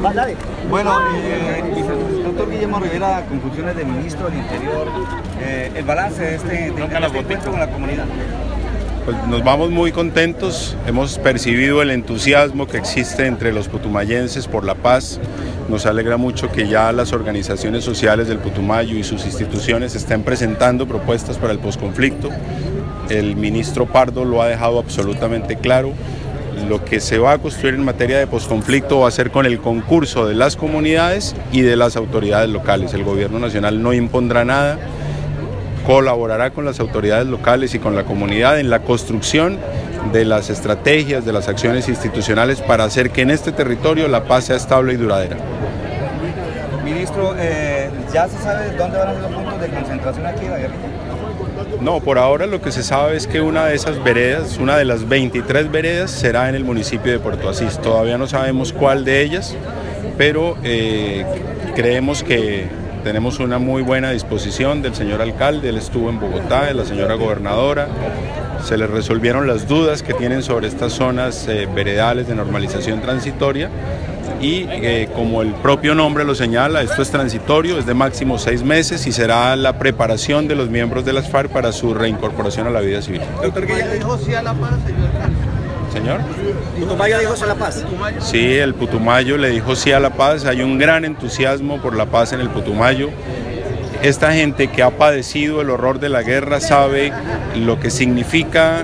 Bueno, doctor Guillermo Rivera, conclusiones del ministro del Interior, el balance de este encuentro con la comunidad. Pues nos vamos muy contentos, hemos percibido el entusiasmo que existe entre los putumayenses por la paz. Nos alegra mucho que ya las organizaciones sociales del Putumayo y sus instituciones estén presentando propuestas para el posconflicto. El ministro Pardo lo ha dejado absolutamente claro. Lo que se va a construir en materia de posconflicto va a ser con el concurso de las comunidades y de las autoridades locales. El gobierno nacional no impondrá nada, colaborará con las autoridades locales y con la comunidad en la construcción de las estrategias, de las acciones institucionales para hacer que en este territorio la paz sea estable y duradera. Ministro, ¿ya se sabe dónde van a ser los puntos de concentración aquí en la guerrilla? No, por ahora lo que se sabe es que una de esas veredas, una de las 23 veredas, será en el municipio de Puerto Asís. Todavía no sabemos cuál de ellas, pero creemos que tenemos una muy buena disposición del señor alcalde. Él estuvo en Bogotá, de la señora gobernadora. Se les resolvieron las dudas que tienen sobre estas zonas veredales de normalización transitoria. Y como el propio nombre lo señala, esto es transitorio, es de máximo 6 meses y será la preparación de los miembros de las FARC para su reincorporación a la vida civil. Doctor Guillermo, ¿dijo sí a la paz, señor alcalde? ¿Señor? ¿Putumayo dijo sí a la paz? Sí, el Putumayo le dijo sí a la paz, hay un gran entusiasmo por la paz en el Putumayo. Esta gente que ha padecido el horror de la guerra sabe lo que significa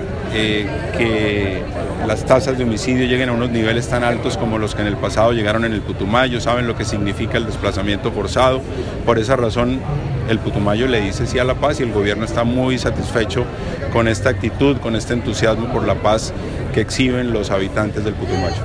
que las tasas de homicidio lleguen a unos niveles tan altos como los que en el pasado llegaron en el Putumayo, saben lo que significa el desplazamiento forzado. Por esa razón el Putumayo le dice sí a la paz y el gobierno está muy satisfecho con esta actitud, con este entusiasmo por la paz que exhiben los habitantes del Putumayo.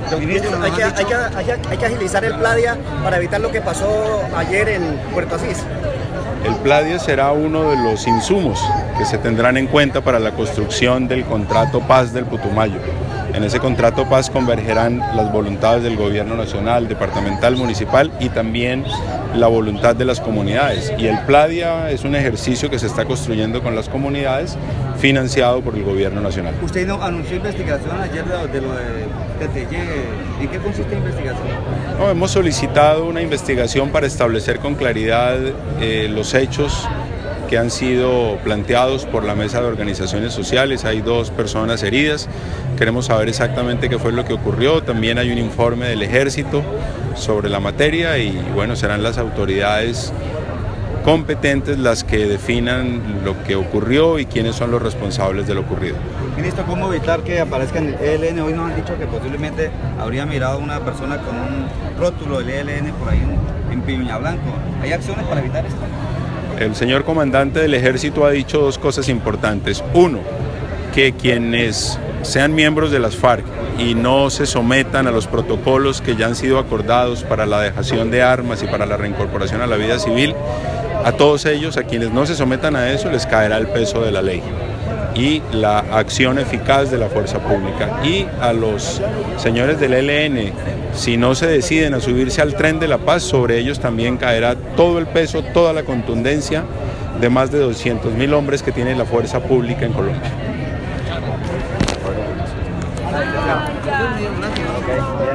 Hay que agilizar el Pladia para evitar lo que pasó ayer en Puerto Asís. El Pladia será uno de los insumos que se tendrán en cuenta para la construcción del contrato paz del Putumayo. En ese contrato paz convergerán las voluntades del gobierno nacional, departamental, municipal y también la voluntad de las comunidades. Y el Pladia es un ejercicio que se está construyendo con las comunidades, financiado por el gobierno nacional. Usted anunció investigación ayer de lo de TTY. ¿En qué consiste la investigación? No, hemos solicitado una investigación para establecer con claridad los hechos que han sido planteados por la mesa de organizaciones sociales. Hay 2 personas heridas, queremos saber exactamente qué fue lo que ocurrió. También hay un informe del ejército sobre la materia y bueno, serán las autoridades competentes las que definan lo que ocurrió y quiénes son los responsables de lo ocurrido. Ministro, ¿cómo evitar que aparezca en el ELN? Hoy nos han dicho que posiblemente habría mirado a una persona con un rótulo del ELN por ahí en Piña Blanco. ¿Hay acciones para evitar esto? El señor comandante del ejército ha dicho 2 cosas importantes. Uno, que quienes sean miembros de las FARC y no se sometan a los protocolos que ya han sido acordados para la dejación de armas y para la reincorporación a la vida civil, a todos ellos, a quienes no se sometan a eso, les caerá el peso de la ley y la acción eficaz de la fuerza pública. Y a los señores del ELN, si no se deciden a subirse al tren de la paz, sobre ellos también caerá todo el peso, toda la contundencia de más de 200.000 hombres que tiene la fuerza pública en Colombia.